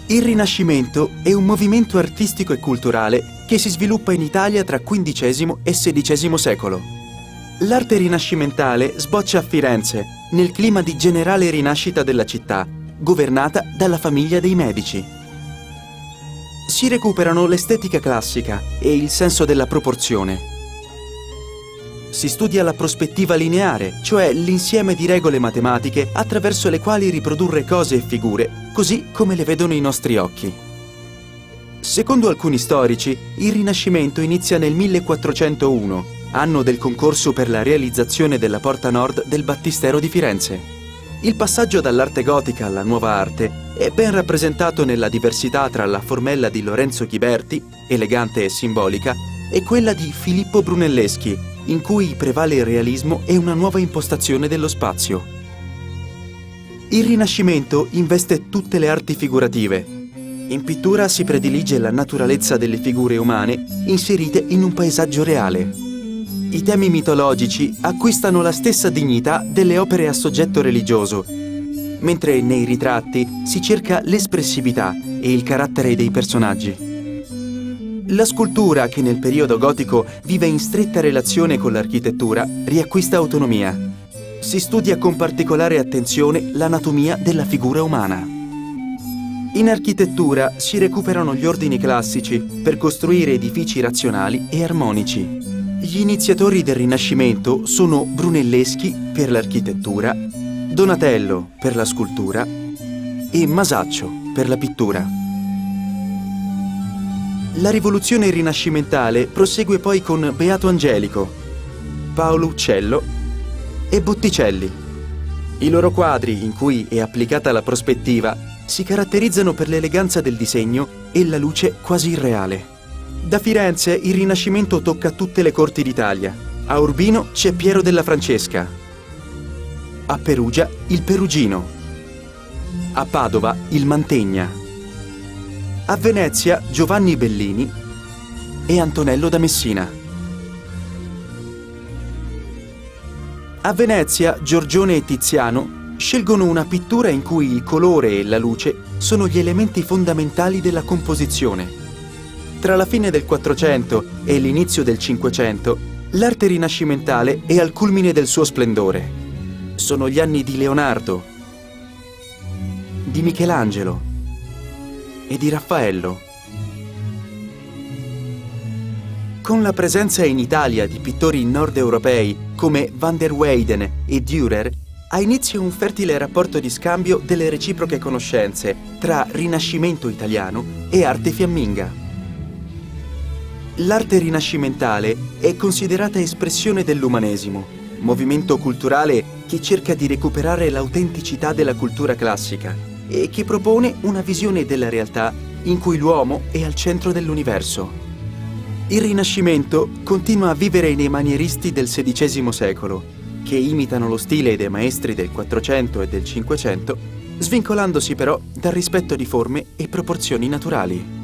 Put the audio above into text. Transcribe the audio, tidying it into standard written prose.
Il Rinascimento è un movimento artistico e culturale che si sviluppa in Italia tra XV e XVI secolo. L'arte rinascimentale sboccia a Firenze, nel clima di generale rinascita della città, governata dalla famiglia dei Medici. Si recuperano l'estetica classica e il senso della proporzione. Si studia la prospettiva lineare, cioè l'insieme di regole matematiche attraverso le quali riprodurre cose e figure, così come le vedono i nostri occhi. Secondo alcuni storici, il Rinascimento inizia nel 1401, anno del concorso per la realizzazione della porta nord del Battistero di Firenze. Il passaggio dall'arte gotica alla nuova arte è ben rappresentato nella diversità tra la formella di Lorenzo Ghiberti, elegante e simbolica, e quella di Filippo Brunelleschi, in cui prevale il realismo e una nuova impostazione dello spazio. Il Rinascimento investe tutte le arti figurative. In pittura si predilige la naturalezza delle figure umane inserite in un paesaggio reale. I temi mitologici acquistano la stessa dignità delle opere a soggetto religioso, mentre nei ritratti si cerca l'espressività e il carattere dei personaggi. La scultura, che nel periodo gotico vive in stretta relazione con l'architettura, riacquista autonomia. Si studia con particolare attenzione l'anatomia della figura umana. In architettura si recuperano gli ordini classici per costruire edifici razionali e armonici. Gli iniziatori del Rinascimento sono Brunelleschi per l'architettura, Donatello per la scultura e Masaccio per la pittura. La rivoluzione rinascimentale prosegue poi con Beato Angelico, Paolo Uccello e Botticelli. I loro quadri, in cui è applicata la prospettiva, si caratterizzano per l'eleganza del disegno e la luce quasi irreale. Da Firenze il Rinascimento tocca tutte le corti d'Italia. A Urbino c'è Piero della Francesca, a Perugia il Perugino, a Padova il Mantegna, a Venezia Giovanni Bellini e Antonello da Messina. A Venezia Giorgione e Tiziano scelgono una pittura in cui il colore e la luce sono gli elementi fondamentali della composizione. Tra la fine del 400 e l'inizio del 500, l'arte rinascimentale è al culmine del suo splendore. Sono gli anni di Leonardo, di Michelangelo e di Raffaello. Con la presenza in Italia di pittori nord europei come Van der Weyden e Dürer, ha inizio un fertile rapporto di scambio delle reciproche conoscenze tra Rinascimento italiano e arte fiamminga. L'arte rinascimentale è considerata espressione dell'umanesimo, movimento culturale che cerca di recuperare l'autenticità della cultura classica e che propone una visione della realtà in cui l'uomo è al centro dell'universo. Il Rinascimento continua a vivere nei manieristi del XVI secolo, che imitano lo stile dei maestri del 400 e del 500, svincolandosi però dal rispetto di forme e proporzioni naturali.